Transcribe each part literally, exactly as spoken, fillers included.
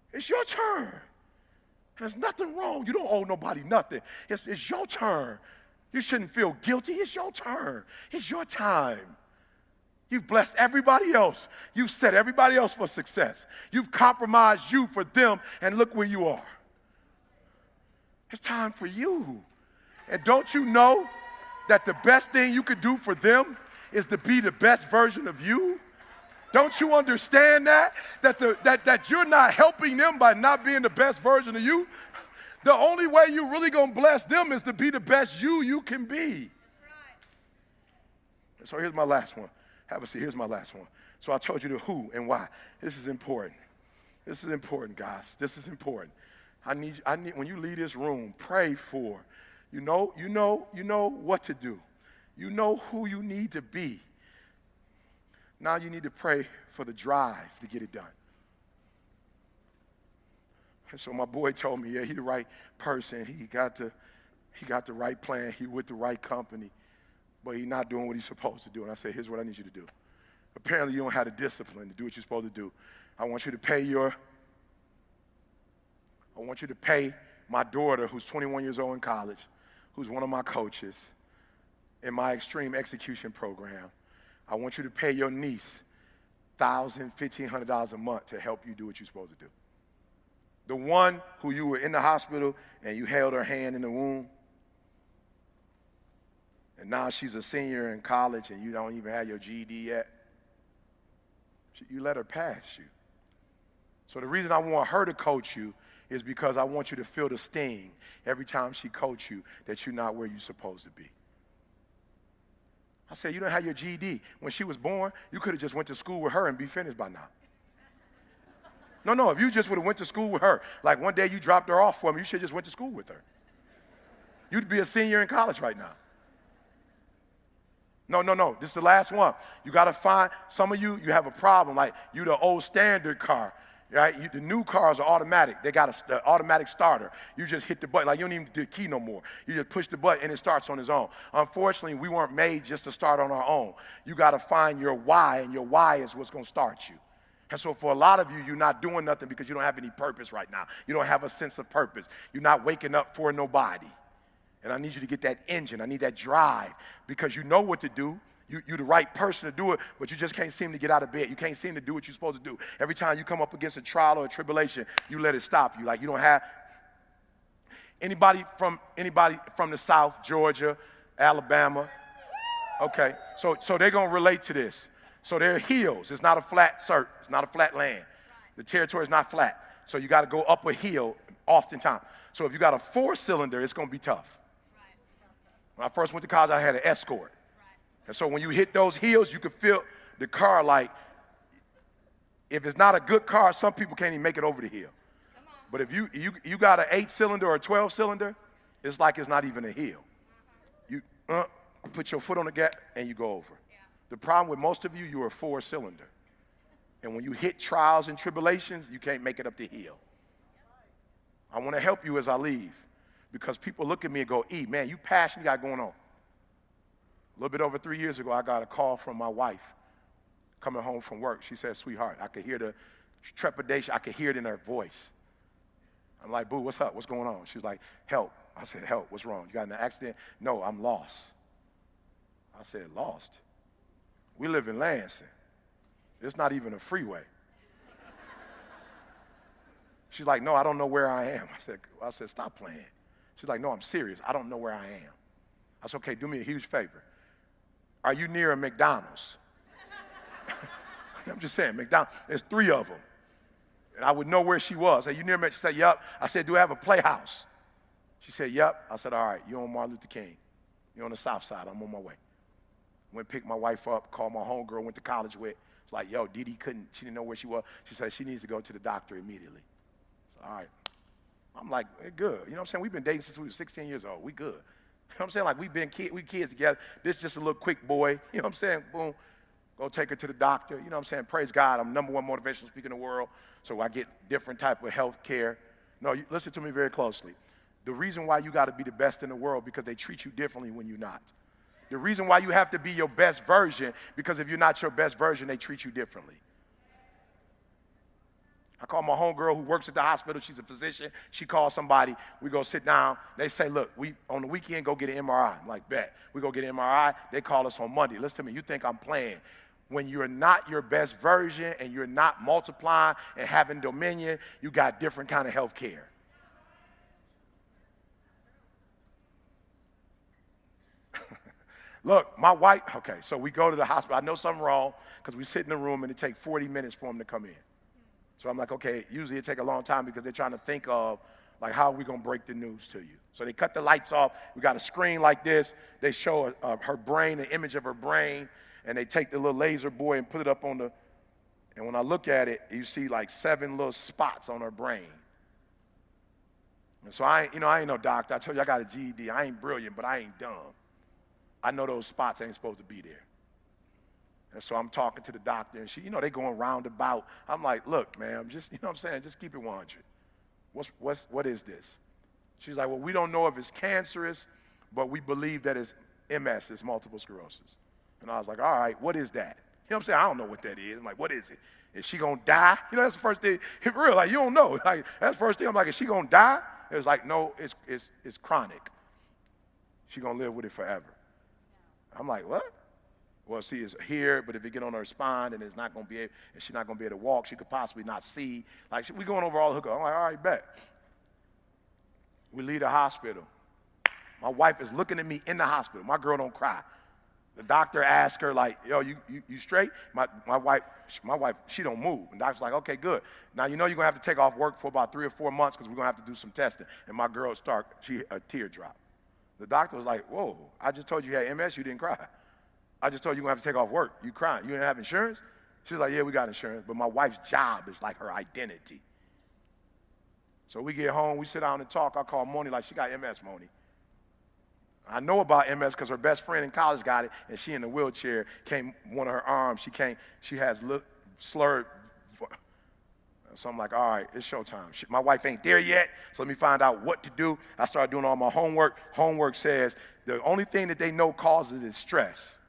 It's your turn. There's nothing wrong. You don't owe nobody nothing. It's, it's your turn. You shouldn't feel guilty. It's your turn. It's your time. You've blessed everybody else. You've set everybody else for success. You've compromised you for them, and look where you are. It's time for you. And don't you know that the best thing you could do for them is to be the best version of you? Don't you understand that? That, the, that, that you're not helping them by not being the best version of you? The only way you're really going to bless them is to be the best you you can be. Right. So here's my last one. Have a seat. Here's my last one. So I told you the who and why. This is important. This is important, guys. This is important. I need, I need, when you leave this room, pray for, you know, you know, you know what to do. You know who you need to be. Now you need to pray for the drive to get it done. And so my boy told me, yeah, he the right person. He got the, he got the right plan. He with the right company, but he's not doing what he's supposed to do. And I said, here's what I need you to do. Apparently you don't have the discipline to do what you're supposed to do. I want you to pay your, I want you to pay my daughter, who's twenty-one years old in college, who's one of my coaches in my extreme execution program. I want you to pay your niece one thousand dollars, fifteen hundred dollars a month to help you do what you're supposed to do. The one who you were in the hospital and you held her hand in the womb, and now she's a senior in college and you don't even have your G E D yet. You let her pass you. So the reason I want her to coach you is because I want you to feel the sting every time she coaches you that you're not where you're supposed to be. I said, you don't have your G E D. When she was born, you could have just went to school with her and be finished by now. No, no, if you just would have went to school with her, like one day you dropped her off for me, you should have just went to school with her. You'd be a senior in college right now. No, no, no, this is the last one. You got to find, some of you, you have a problem, like you the old standard car. Right? You, the new cars are automatic. They got an automatic starter. You just hit the button. Like you don't even do the key no more. You just push the button and it starts on its own. Unfortunately, we weren't made just to start on our own. You got to find your why, and your why is what's going to start you. And so for a lot of you, you're not doing nothing because you don't have any purpose right now. You don't have a sense of purpose. You're not waking up for nobody. And I need you to get that engine. I need that drive because you know what to do. You, you're the right person to do it, but you just can't seem to get out of bed. You can't seem to do what you're supposed to do. Every time you come up against a trial or a tribulation, you let it stop you. Like you don't have anybody from anybody from the South, Georgia, Alabama. Okay, so so they're gonna relate to this. So they're hills. It's not a flat cert. It's not a flat land. The territory is not flat. So you got to go up a hill oftentimes. So if you got a four-cylinder, it's gonna be tough. When I first went to college, I had an Escort. And so when you hit those hills, you can feel the car like, if it's not a good car, some people can't even make it over the hill. But if you you you got an eight-cylinder or a twelve-cylinder, it's like it's not even a hill. You uh, put your foot on the gas and you go over. Yeah. The problem with most of you, you're a four-cylinder. And when you hit trials and tribulations, you can't make it up the hill. I want to help you as I leave because people look at me and go, E, man, you passionate, you got going on. A little bit over three years ago, I got a call from my wife coming home from work. She said, sweetheart, I could hear the trepidation. I could hear it in her voice. I'm like, boo, what's up? What's going on? She was like, help. I said, help. What's wrong? You got in an accident? No, I'm lost. I said, lost? We live in Lansing. It's not even a freeway. She's like, no, I don't know where I am. I said, I said, stop playing. She's like, no, I'm serious. I don't know where I am. I said, okay, do me a huge favor. Are you near a McDonald's? I'm just saying, McDonald's, there's three of them. And I would know where she was. Are you near me? She said, yep. I said, do I have a playhouse? She said, yep. I said, all right, you're on Martin Luther King. You're on the south side. I'm on my way. Went pick my wife up, called my homegirl, went to college with. It's like, yo, Didi couldn't, she didn't know where she was. She said she needs to go to the doctor immediately. I said, all right. I'm like, we're good. You know what I'm saying? We've been dating since we were sixteen years old. We good. You know what I'm saying? Like, we've been kid, we kids together. This is just a little quick boy. You know what I'm saying? Boom. Go take her to the doctor. You know what I'm saying? Praise God. I'm number one motivational speaker in the world, so I get different type of health care. No, you, listen to me very closely. The reason why you got to be the best in the world because they treat you differently when you're not. The reason why you have to be your best version because if you're not your best version, they treat you differently. I call my homegirl who works at the hospital. She's a physician. She calls somebody. We go sit down. They say, look, we on the weekend, go get an M R I. I'm like, bet. We go get an M R I. They call us on Monday. Listen to me. You think I'm playing. When you're not your best version and you're not multiplying and having dominion, you got different kind of health care. Look, my wife, okay, so we go to the hospital. I know something wrong because we sit in the room and it takes forty minutes for them to come in. So I'm like, okay, usually it takes a long time because they're trying to think of, like, how are we going to break the news to you? So they cut the lights off. We got a screen like this. They show uh, her brain, an image of her brain, and they take the little laser boy and put it up on the, and when I look at it, you see like seven little spots on her brain. And so I ain't, you know, I ain't no doctor. I told you I got a G E D. I ain't brilliant, but I ain't dumb. I know those spots ain't supposed to be there. And so I'm talking to the doctor, and she, you know, they going roundabout. I'm like, look, man, just, you know what I'm saying, just keep it one hundred. What's, what's, what is this? She's like, well, we don't know if it's cancerous, but we believe that it's M S, it's multiple sclerosis. And I was like, all right, what is that? You know what I'm saying? I don't know what that is. I'm like, what is it? Is she going to die? You know, that's the first thing. For real, like, you don't know. Like, that's the first thing. I'm like, is she going to die? It was like, no, it's, it's, it's chronic. She going to live with it forever. I'm like, what? Well, see, it's here, but if it get on her spine, and it's not going to be able, and she's not going to be able to walk, she could possibly not see. Like, we going over all the hookup. I'm like, all right, bet. We leave the hospital. My wife is looking at me in the hospital. My girl don't cry. The doctor asked her, like, yo, you, you, you straight? My, my wife, my wife, she don't move. And the doctor's like, okay, good. Now, you know you're going to have to take off work for about three or four months because we're going to have to do some testing. And my girl start, she, a tear drop. The doctor was like, whoa, I just told you you had M S, you didn't cry. I just told you you're going to have to take off work. You crying. You didn't have insurance? She was like, yeah, we got insurance. But my wife's job is like her identity. So we get home, we sit down and talk. I call Moni like, she got M S, Moni. I know about M S because her best friend in college got it, and she in the wheelchair, came, one of her arms, she came, she has slurred. So I'm like, all right, it's showtime. She, my wife ain't there yet, so let me find out what to do. I started doing all my homework. Homework says the only thing that they know causes is stress.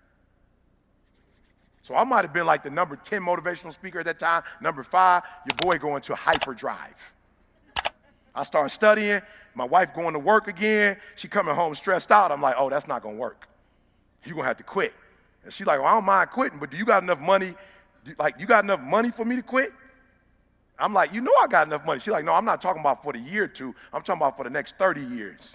So I might have been like the number ten motivational speaker at that time. Number five, your boy going to hyperdrive. I started studying. My wife going to work again. She coming home stressed out. I'm like, oh, that's not going to work. You're going to have to quit. And she's like, well, I don't mind quitting, but do you got enough money? Do, like, you got enough money for me to quit? I'm like, you know I got enough money. She's like, no, I'm not talking about for the year or two. I'm talking about for the next thirty years.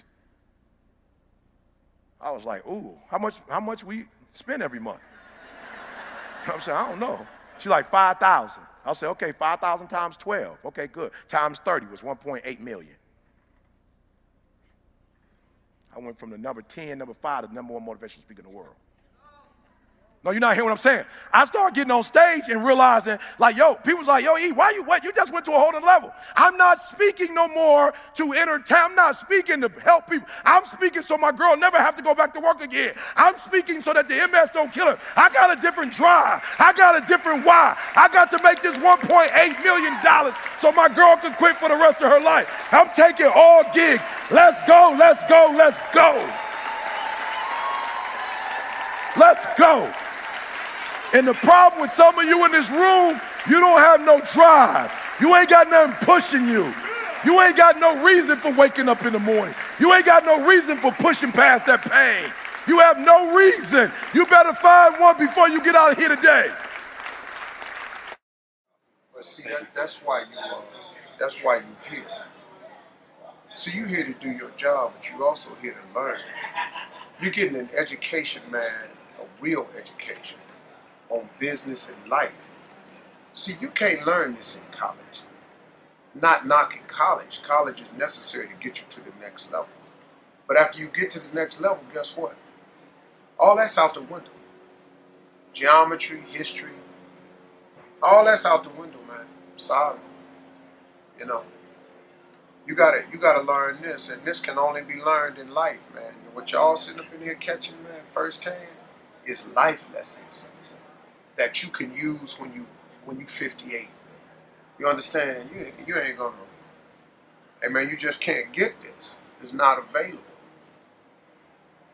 I was like, ooh, how much, how much we spend every month? I'm saying, I don't know. She's like, five thousand. I'll say, okay, five thousand times twelve. Okay, good. Times thirty was one point eight million. I went from the number ten, number five, to the number one motivational speaker in the world. No, you're not hearing what I'm saying. I started getting on stage and realizing, like, yo, people's like, yo, E, why you, what? You just went to a whole other level. I'm not speaking no more to entertain. I'm not speaking to help people. I'm speaking so my girl never have to go back to work again. I'm speaking so that the M S don't kill her. I got a different drive. I got a different why. I got to make this one point eight million dollars so my girl can quit for the rest of her life. I'm taking all gigs. Let's go, let's go, let's go. Let's go. And the problem with some of you in this room, you don't have no drive. You ain't got nothing pushing you. You ain't got no reason for waking up in the morning. You ain't got no reason for pushing past that pain. You have no reason. You better find one before you get out of here today. But see, that, that's why you uh, that's why you're here. So you're here to do your job, but you're also here to learn. You're getting an education, man, a real education on business and life. See, you can't learn this in college. Not knocking college. College is necessary to get you to the next level. But after you get to the next level, guess what? All that's out the window. Geometry, history, all that's out the window, man. Sorry. You know, you gotta you gotta learn this, and this can only be learned in life, man. And what y'all sitting up in here catching, man, firsthand, is life lessons that you can use when you when you fifty-eight. You understand? You you ain't gonna. Hey man, you just can't get this. It's not available.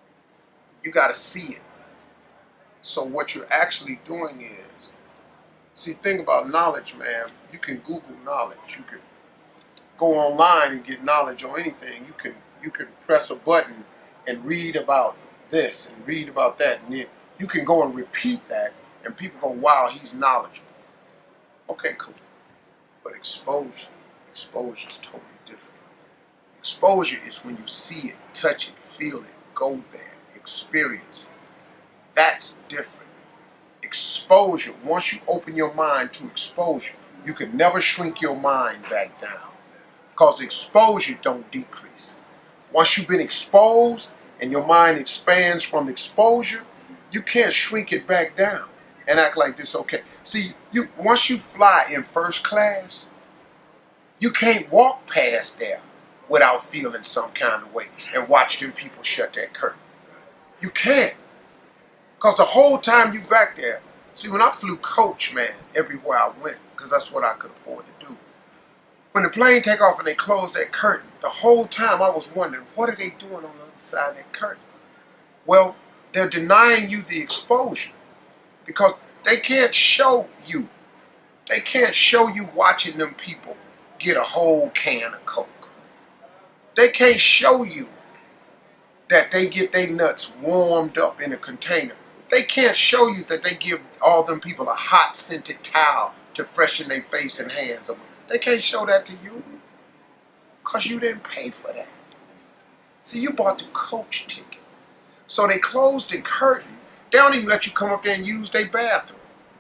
You gotta see it. So what you're actually doing is See, think about knowledge, man. You can Google knowledge. You can go online and get knowledge on anything. You can you can press a button and read about this and read about that, and then you can go and repeat that, and people go, "Wow, he's knowledgeable." Okay, cool. But exposure, exposure is totally different. Exposure is when you see it, touch it, feel it, go there, experience it. That's different. Exposure, once you open your mind to exposure, you can never shrink your mind back down, because exposure don't decrease. Once you've been exposed and your mind expands from exposure, you can't shrink it back down and act like this okay. See, you once you fly in first class, you can't walk past there without feeling some kind of way and watch them people shut that curtain. You can't. Because the whole time you back there, see, when I flew coach, man, everywhere I went, because that's what I could afford to do. When the plane take off and they close that curtain, the whole time I was wondering, what are they doing on the other side of that curtain? Well, they're denying you the exposure, because they can't show you. They can't show you watching them people get a whole can of Coke. They can't show you that they get their nuts warmed up in a container. They can't show you that they give all them people a hot scented towel to freshen their face and hands up. They can't show that to you because you didn't pay for that. See, you bought the coach ticket. So they closed the curtain. They don't even let you come up there and use their bathroom,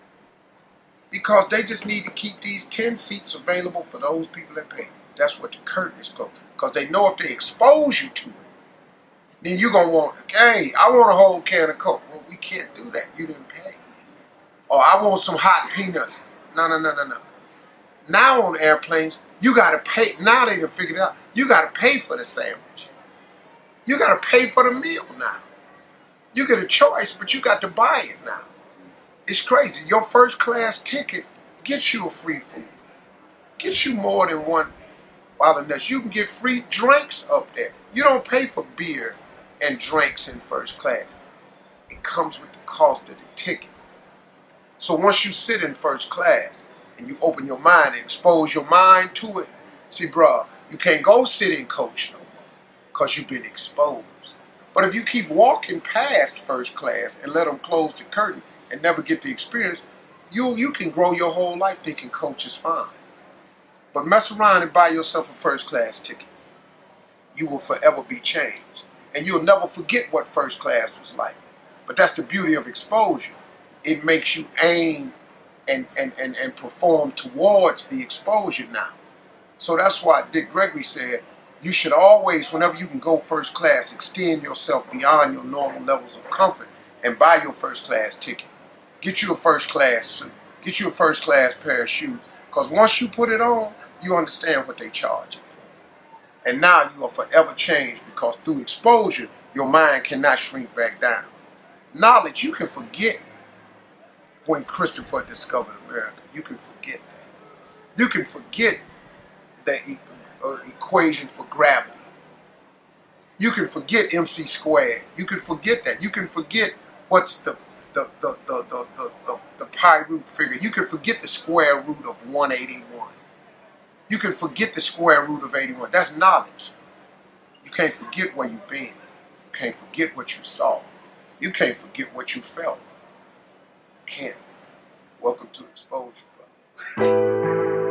because they just need to keep these ten seats available for those people that pay. That's what the curtain is closed. Because they know if they expose you to it, then you're going to want, hey, I want a whole can of Coke. Well, we can't do that. You didn't pay. Or I want some hot peanuts. No, no, no, no, no. Now on airplanes, you got to pay. Now they done figured it out. You got to pay for the sandwich. You got to pay for the meal now. You get a choice, but you got to buy it now. It's crazy. Your first class ticket gets you a free food. Gets you more than one bottle of nuts. You can get free drinks up there. You don't pay for beer and drinks in first class. It comes with the cost of the ticket. So once you sit in first class and you open your mind and expose your mind to it, see, bruh, you can't go sit in coach no more because you've been exposed. But if you keep walking past first class and let them close the curtain and never get the experience, you you can grow your whole life thinking coach is fine. But mess around and buy yourself a first class ticket. You will forever be changed. And you'll never forget what first class was like. But that's the beauty of exposure. It makes you aim and, and, and, and perform towards the exposure now. So that's why Dick Gregory said, you should always, whenever you can go first class, extend yourself beyond your normal levels of comfort and buy your first class ticket. Get you a first class suit. Get you a first class pair of shoes. Because once you put it on, you understand what they charge you for. And now you are forever changed, because through exposure, your mind cannot shrink back down. Knowledge, you can forget when Christopher discovered America. You can forget that. You can forget the e- uh, equation for gravity. You can forget M C squared. You can forget that. You can forget what's the the the the the the, the, the pi root figure. You can forget the square root of one eighty-one. You can forget the square root of eighty-one. That's knowledge. You can't forget where you've been. You can't forget what you saw. You can't forget what you felt. You can't. Welcome to exposure, brother.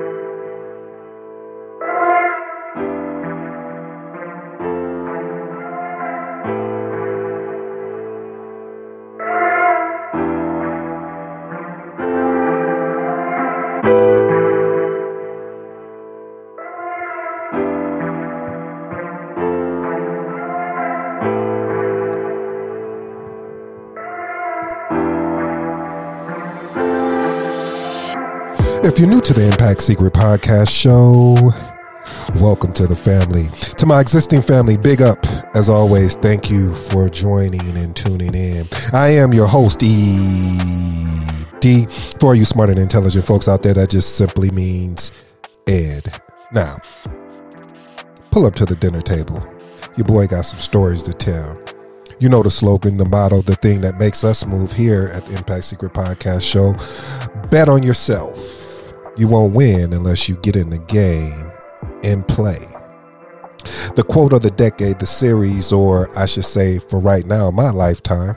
If you're new to the Impact Secret Podcast Show, welcome to the family. To my existing family, big up. As always, thank you for joining and tuning in. I am your host, E D. For you smart and intelligent folks out there, that just simply means Ed. Now, pull up to the dinner table. Your boy got some stories to tell. You know the slogan, the motto, the thing that makes us move here at the Impact Secret Podcast Show. Bet on yourself. You won't win unless you get in the game and play. The quote of the decade, the series, or I should say for right now, my lifetime.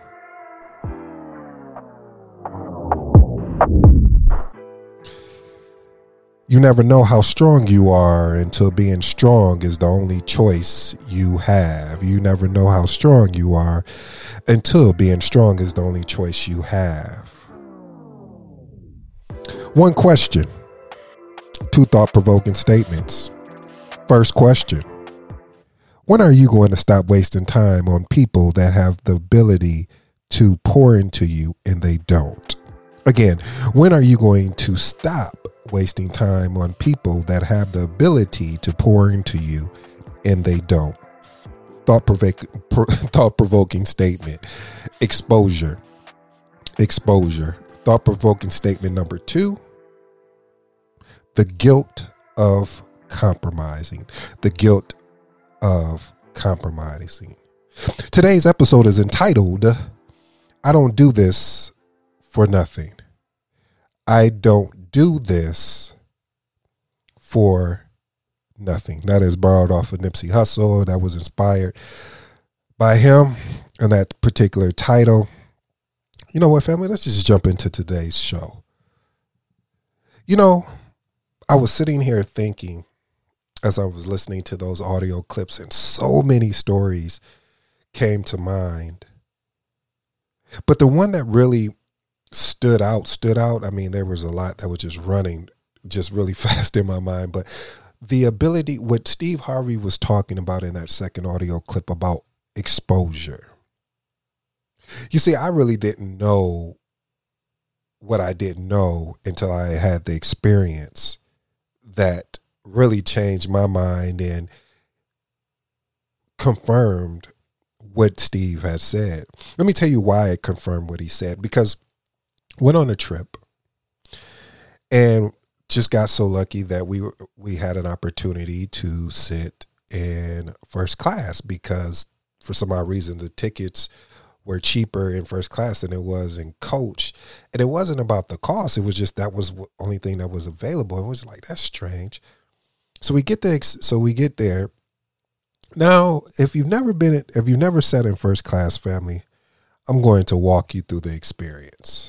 You never know how strong you are until being strong is the only choice you have. You never know how strong you are until being strong is the only choice you have. One question, two thought-provoking statements. First question, when are you going to stop wasting time on people that have the ability to pour into you and they don't? Again, when are you going to stop wasting time on people that have the ability to pour into you and they don't? Thought-provoking, thought-provoking statement. Exposure. Exposure. Thought-provoking statement number two. The guilt of compromising. The guilt of compromising. Today's episode is entitled, I don't do this for nothing. I don't do this for nothing. That is borrowed off of Nipsey Hussle. That was inspired by him and that particular title. You know what, family? Let's just jump into today's show. You know, I was sitting here thinking as I was listening to those audio clips, and so many stories came to mind. But the one that really stood out, stood out, I mean, there was a lot that was just running just really fast in my mind. But the ability, what Steve Harvey was talking about in that second audio clip about exposure. You see, I really didn't know what I didn't know until I had the experience that really changed my mind and confirmed what Steve had said. Let me tell you why it confirmed what he said. Because went on a trip and just got so lucky that we were, we had an opportunity to sit in first class because for some odd reason the tickets were cheaper in first class than it was in coach. And it wasn't about the cost. It was just that was the only thing that was available. It was like, that's strange. So we get the so we get there. Now, if you've never been if you've never sat in first class, family, I'm going to walk you through the experience.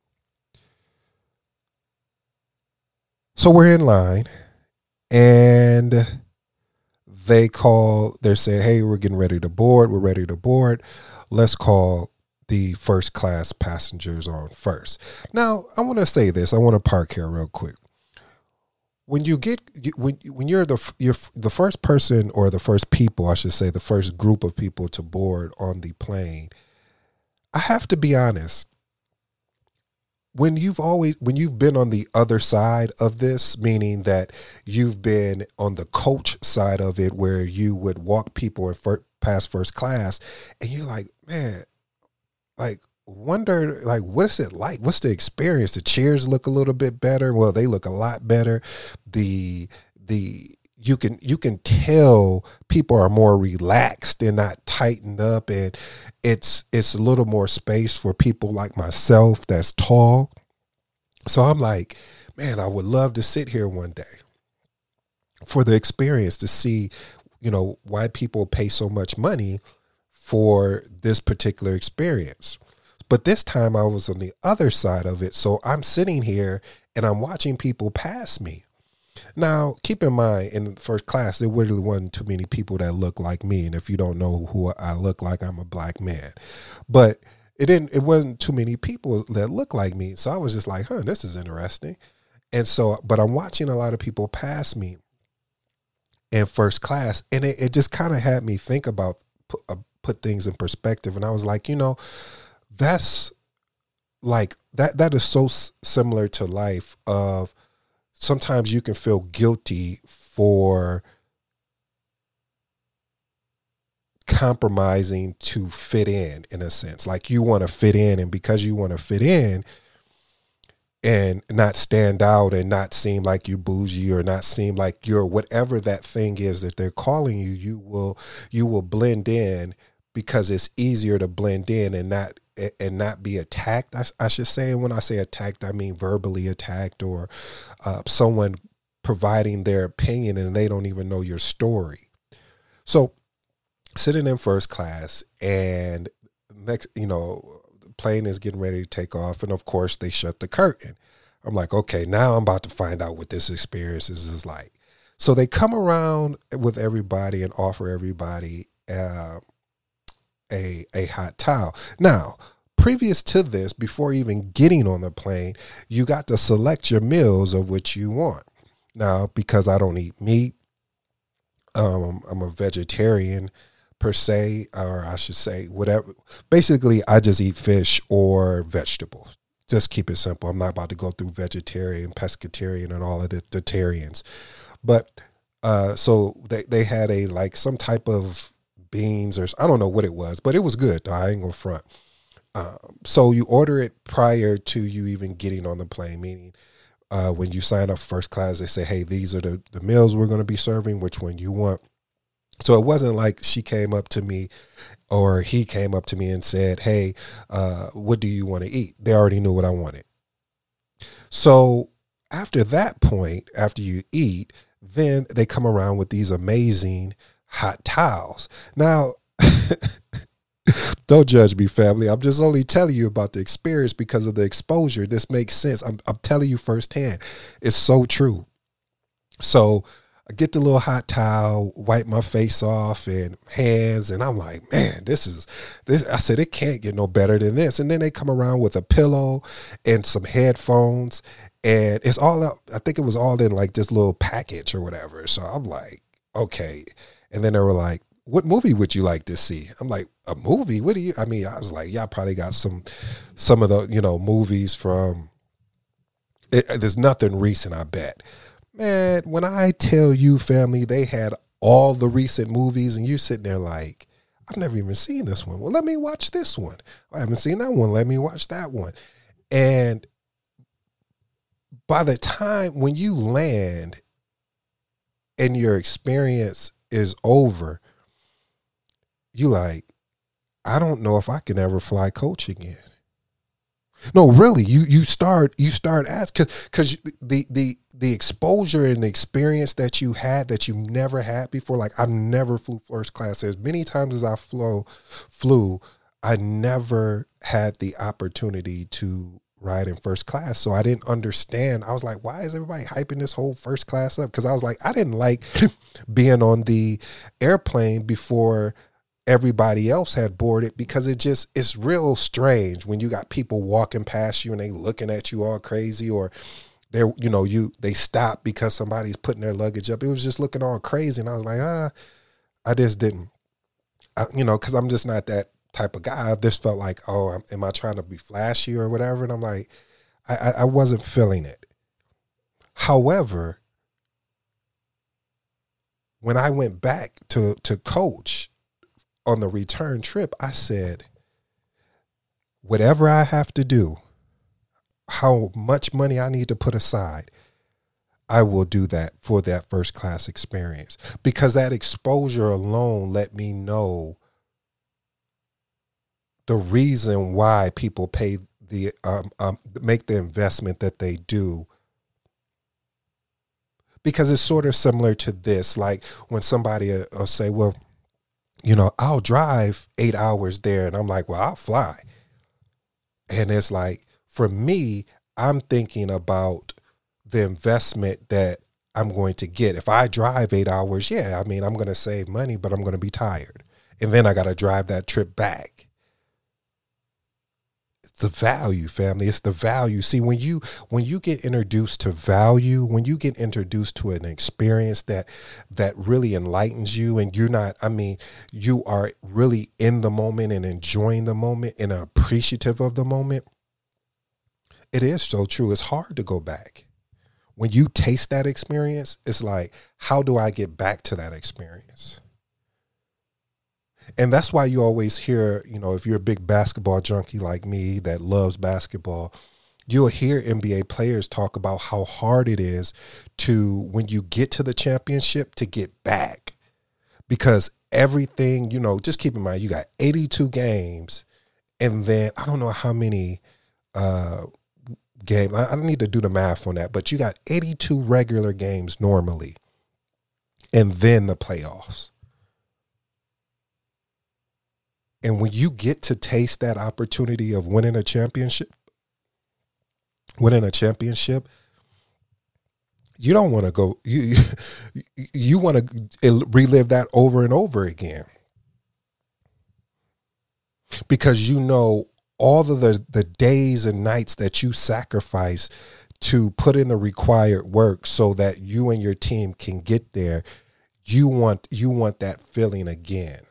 So we're in line and they call, they're saying, hey, we're getting ready to board. We're ready to board. Let's call the first class passengers on first. Now, I want to say this. I want to park here real quick. When you get, when, when you're the, you're the first person or the first people, I should say, the first group of people to board on the plane, I have to be honest. When you've always, when you've been on the other side of this, meaning that you've been on the coach side of it, where you would walk people in first, past first class, and you're like, man, like, wonder, like, what's it like? What's the experience? The chairs look a little bit better. Well, they look a lot better. The, the, you can, you can tell people are more relaxed and not tightened up, and it's, it's a little more space for people like myself that's tall. So I'm like, man, I would love to sit here one day for the experience to see, you know, why people pay so much money for this particular experience. But this time I was on the other side of it. So I'm sitting here and I'm watching people pass me. Now, keep in mind, in the first class, there really wasn't too many people that look like me. And if you don't know who I look like, I'm a black man. But it didn't, it wasn't too many people that look like me. So I was just like, huh, this is interesting. And so, but I'm watching a lot of people pass me in first class. And it, it just kind of had me think about, put, uh, put things in perspective. And I was like, you know, that's like, that, that is so s- similar to life of, sometimes you can feel guilty for compromising to fit in, in a sense. Like you want to fit in, and because you want to fit in and not stand out and not seem like you bougie or not seem like you're whatever that thing is that they're calling you, you will, you will blend in because it's easier to blend in and not and not be attacked. I, I should say, and when I say attacked, I mean verbally attacked, or uh, someone providing their opinion and they don't even know your story. So sitting in first class, and next, you know, the plane is getting ready to take off, and of course they shut the curtain. I'm like, okay, now I'm about to find out what this experience is, is like. So they come around with everybody and offer everybody uh, a a hot towel. Now, previous to this, before even getting on the plane, you got to select your meals of which you want. Now, because I don't eat meat, um, I'm a vegetarian per se, or I should say whatever. Basically, I just eat fish or vegetables. Just keep it simple. I'm not about to go through vegetarian, pescatarian, and all of the vegetarians. But uh, so they, they had a like some type of beans, or I don't know what it was, but it was good. Though. I ain't gonna front. Um, so you order it prior to you even getting on the plane, meaning uh, when you sign up first class, they say, hey, these are the, the meals we're going to be serving, which one you want. So it wasn't like she came up to me or he came up to me and said, hey, uh, what do you want to eat? They already knew what I wanted. So after that point, after you eat, then they come around with these amazing hot towels. Now, don't judge me, family. I'm just only telling you about the experience because of the exposure. This makes sense. I'm, I'm telling you firsthand. It's so true. So I get the little hot towel, wipe my face off and hands, and I'm like, man, this is this. I said, it can't get no better than this. And then they come around with a pillow and some headphones, and it's all up. I think it was all in like this little package or whatever. So I'm like, okay. And then they were like, what movie would you like to see? I'm like, a movie? What do you, I mean, I was like, y'all probably got some, some of the, you know, movies from, it, there's nothing recent, I bet. Man, when I tell you, family, they had all the recent movies and you sitting there like, I've never even seen this one. Well, let me watch this one. I haven't seen that one. Let me watch that one. And by the time when you land and your experience is over, you like, I don't know if I can ever fly coach again. No, really, you you start you start asking because because the the the exposure and the experience that you had that you never had before. Like I never flew first class. As many times as I flew, flew, I never had the opportunity to ride in first class. So I didn't understand. I was like, why is everybody hyping this whole first class up? Because I was like, I didn't like being on the airplane before everybody else had boarded, because it just, it's real strange when you got people walking past you and they looking at you all crazy, or they're, you know, you, they stop because somebody's putting their luggage up. It was just looking all crazy. And I was like, ah, I just didn't, I, you know, cause I'm just not that type of guy. I just felt like, oh, am I trying to be flashy or whatever? And I'm like, I, I wasn't feeling it. However, when I went back to, to coach on the return trip, I said, whatever I have to do, how much money I need to put aside, I will do that for that first class experience, because that exposure alone let me know the reason why people pay the um, um, make the investment that they do. Because it's sort of similar to this, like when somebody will uh, say, well, you know, I'll drive eight hours there. And I'm like, well, I'll fly. And it's like, for me, I'm thinking about the investment that I'm going to get. If I drive eight hours, yeah, I mean, I'm going to save money, but I'm going to be tired. And then I got to drive that trip back. The value, family. It's the value. See, when you when you get introduced to value, when you get introduced to an experience that that really enlightens you, and you're not, I mean, you are really in the moment and enjoying the moment and appreciative of the moment, it is so true. It's hard to go back. When you taste that experience, it's like, how do I get back to that experience? And that's why you always hear, you know, if you're a big basketball junkie like me that loves basketball, you'll hear N B A players talk about how hard it is to, when you get to the championship, to get back. Because everything, you know, just keep in mind, you got eighty-two games, and then I don't know how many uh, games. I, I need to do the math on that, but you got eighty-two regular games normally, and then the playoffs. And when you get to taste that opportunity of winning a championship, winning a championship, you don't want to go, you, you, you want to relive that over and over again. Because you know all of the, the days and nights that you sacrifice to put in the required work so that you and your team can get there, you want you want that feeling again.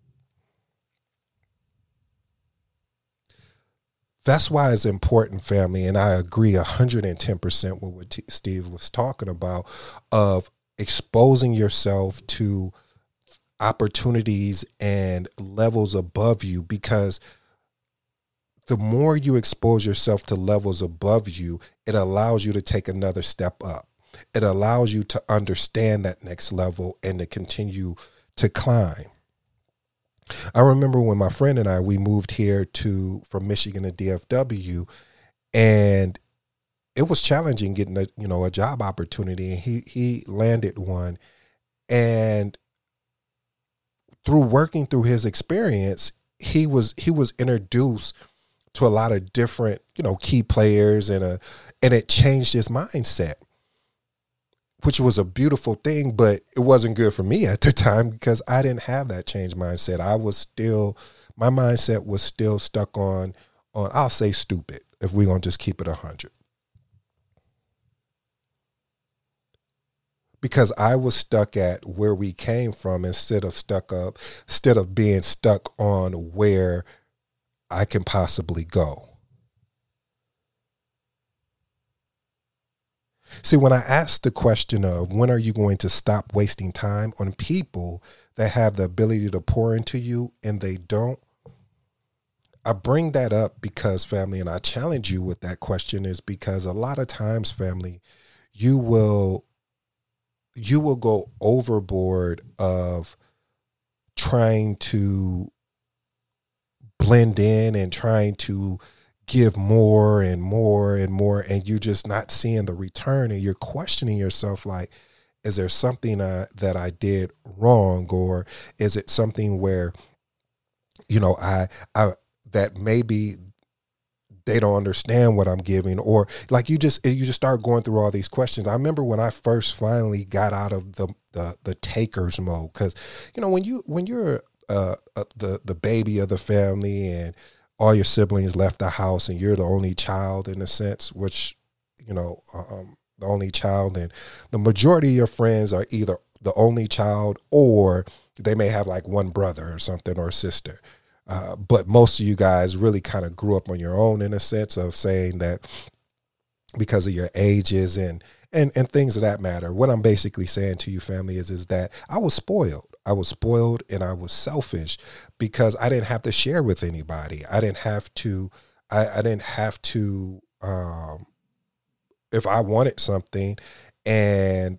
That's why it's important, family, and I agree one hundred ten percent with what T- Steve was talking about, of exposing yourself to opportunities and levels above you, because the more you expose yourself to levels above you, it allows you to take another step up. It allows you to understand that next level and to continue to climb. I remember when my friend and I, we moved here to from Michigan to D F W, and it was challenging getting a, you know, a job opportunity, and he, he landed one. And through working through his experience, he was, he was introduced to a lot of different, you know, key players, and a, and it changed his mindset, which was a beautiful thing, but it wasn't good for me at the time because I didn't have that change mindset. I was still, my mindset was still stuck on, on I'll say stupid, if we're going to just keep it one hundred. Because I was stuck at where we came from instead of stuck up, instead of being stuck on where I can possibly go. See, when I asked the question of when are you going to stop wasting time on people that have the ability to pour into you and they don't, I bring that up because, family, and I challenge you with that question, is because a lot of times, family, you will you will go overboard of trying to blend in and trying to give more and more and more, and you're just not seeing the return, and you're questioning yourself like, is there something uh, that I did wrong, or is it something where, you know, I, I, that maybe they don't understand what I'm giving, or like you just, you just start going through all these questions. I remember when I first finally got out of the, the, the taker's mode. Cause you know, when you, when you're uh, uh the, the baby of the family and all your siblings left the house and you're the only child in a sense, which, you know, um, the only child, and the majority of your friends are either the only child or they may have like one brother or something or a sister. Uh, but most of you guys really kind of grew up on your own in a sense of saying that because of your ages and, and, and things of that matter. What I'm basically saying to you, family, is, is that I was spoiled. I was spoiled and I was selfish because I didn't have to share with anybody. I didn't have to, I, I didn't have to, um, if I wanted something and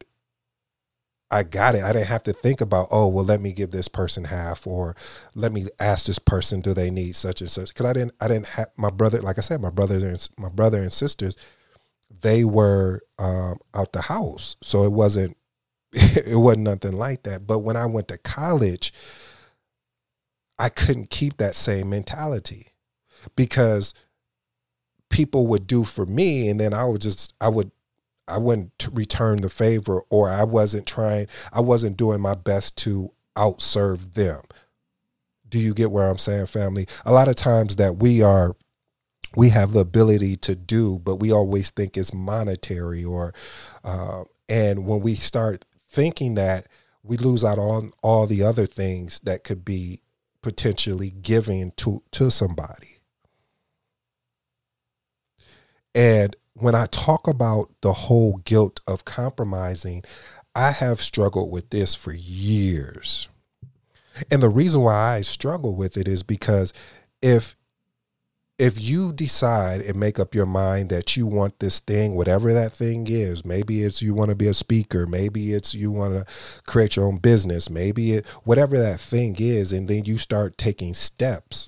I got it, I didn't have to think about, oh, well, let me give this person half, or let me ask this person, do they need such and such? Cause I didn't, I didn't have my brother, like I said, my brother and my brother and sisters, they were, um, out the house. So it wasn't, it wasn't nothing like that. But when I went to college, I couldn't keep that same mentality because people would do for me. And then I would just, I would, I wouldn't return the favor, or I wasn't trying, I wasn't doing my best to outserve them. Do you get where I'm saying, family? A lot of times that we are, we have the ability to do, but we always think it's monetary, or, uh, and when we start thinking that, we lose out on all the other things that could be potentially giving to, to somebody. And when I talk about the whole guilt of compromising, I have struggled with this for years. And the reason why I struggle with it is because if if you decide and make up your mind that you want this thing, whatever that thing is, maybe it's you want to be a speaker, maybe it's you want to create your own business, maybe it, whatever that thing is, and then you start taking steps,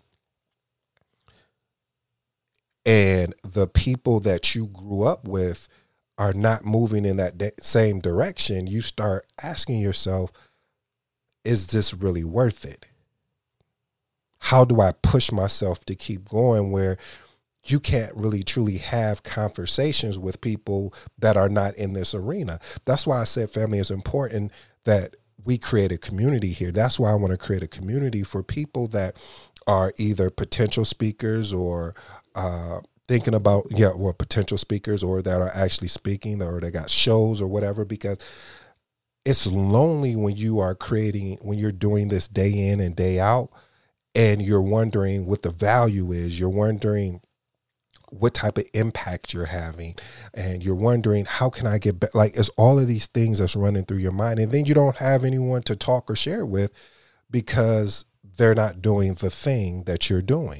and the people that you grew up with are not moving in that de- same direction, you start asking yourself, is this really worth it? How do I push myself to keep going, where you can't really truly have conversations with people that are not in this arena? That's why I said family is important, that we create a community here. That's why I want to create a community for people that are either potential speakers or uh, thinking about, yeah, well, potential speakers, or that are actually speaking, or they got shows or whatever, because it's lonely when you are creating, when you're doing this day in and day out, and you're wondering what the value is. You're wondering what type of impact you're having. And you're wondering, how can I get back? Like, it's all of these things that's running through your mind. And then you don't have anyone to talk or share with because they're not doing the thing that you're doing.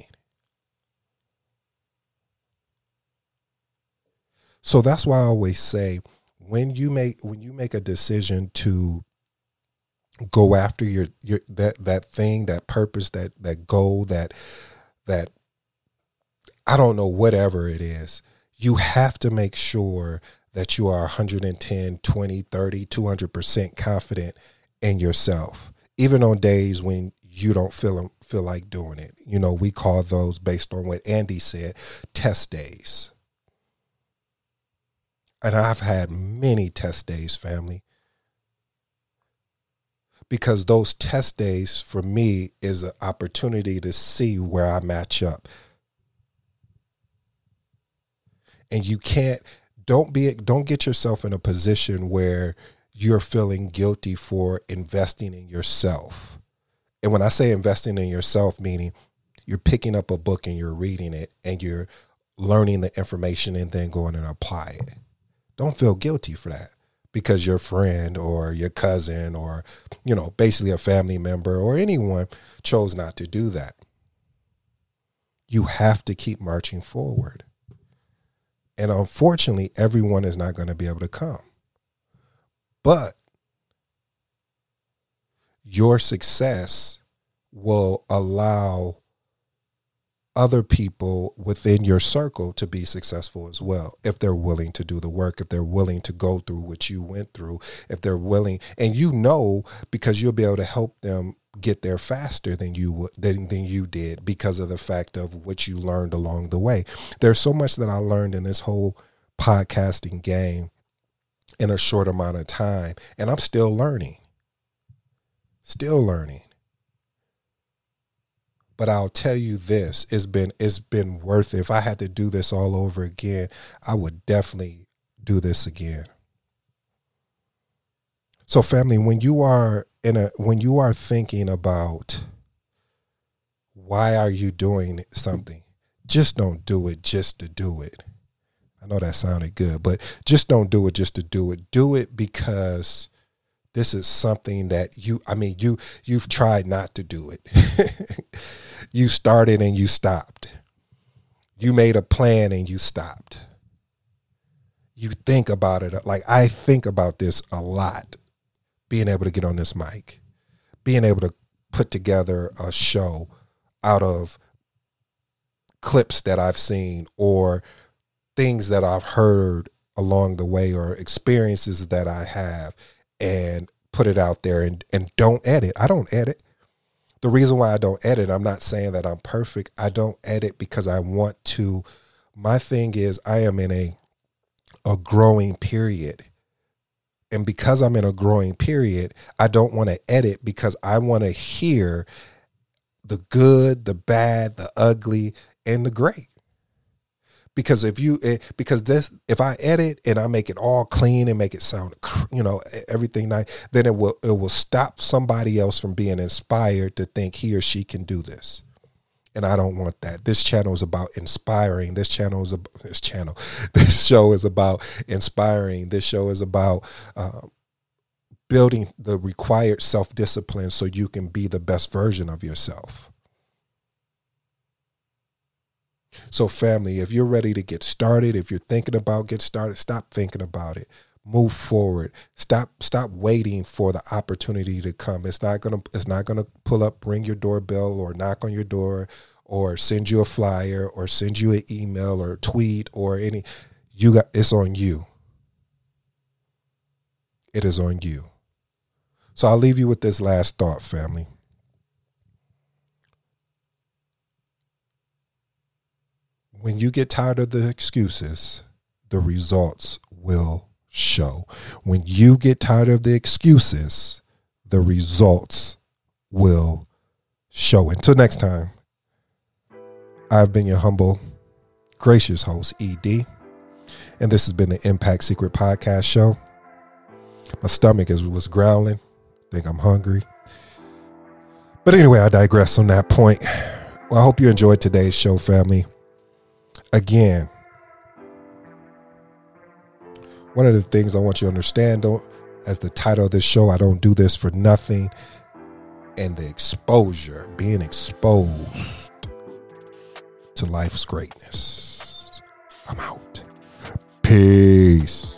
So that's why I always say, when you make, when you make a decision to go after your, your, that, that thing, that purpose, that, that goal, that, that, I don't know, whatever it is, you have to make sure that you are one hundred ten, twenty, thirty, two hundred percent confident in yourself, even on days when you don't feel, feel like doing it. You know, we call those, based on what Andy said, test days. And I've had many test days, family. Because those test days for me is an opportunity to see where I match up. And you can't, don't be, don't get yourself in a position where you're feeling guilty for investing in yourself. And when I say investing in yourself, meaning you're picking up a book and you're reading it and you're learning the information and then going and apply it. Don't feel guilty for that, because your friend or your cousin or, you know, basically a family member or anyone chose not to do that. You have to keep marching forward. And unfortunately, everyone is not going to be able to come. But your success will allow other people within your circle to be successful as well, if they're willing to do the work, if they're willing to go through what you went through, if they're willing, and you know, because you'll be able to help them get there faster than you than, than you did, because of the fact of what you learned along the way. There's so much that I learned in this whole podcasting game in a short amount of time, and I'm still learning, still learning. But I'll tell you this, it's been it's been worth it. If I had to do this all over again, I would definitely do this again. So family, when you are in a when you are thinking about why are you doing something, just don't do it just to do it. I know that sounded good, but just don't do it just to do it. Do it because this is something that you, I mean, you, you've tried not to do it. You started and you stopped. You made a plan and you stopped. You think about it. Like, I think about this a lot, being able to get on this mic, being able to put together a show out of clips that I've seen or things that I've heard along the way or experiences that I have, and put it out there and, and don't edit. I don't edit. The reason why I don't edit, I'm not saying that I'm perfect. I don't edit because I want to. My thing is, I am in a a growing period. And because I'm in a growing period, I don't want to edit because I want to hear the good, the bad, the ugly, and the great. Because if you, because this, if I edit and I make it all clean and make it sound, you know, everything nice, then it will, it will stop somebody else from being inspired to think he or she can do this. And I don't want that. This channel is about inspiring. This channel is about, this channel, this show is about inspiring. This show is about uh, building the required self-discipline so you can be the best version of yourself. So family, if you're ready to get started, if you're thinking about get started, stop thinking about it. Move forward. Stop stop waiting for the opportunity to come. It's not gonna it's not gonna pull up, ring your doorbell or knock on your door or send you a flyer or send you an email or tweet or any you got it's on you. It is on you. So I'll leave you with this last thought, family. When you get tired of the excuses, the results will show. When you get tired of the excuses, the results will show. Until next time, I've been your humble, gracious host, E D, and this has been the Impact Secret Podcast Show. My stomach is was growling. I think I'm hungry. But anyway, I digress on that point. Well, I hope you enjoyed today's show, family. Again, one of the things I want you to understand, don't, as the title of this show, I don't do this for nothing. And the exposure, being exposed to life's greatness. I'm out. Peace.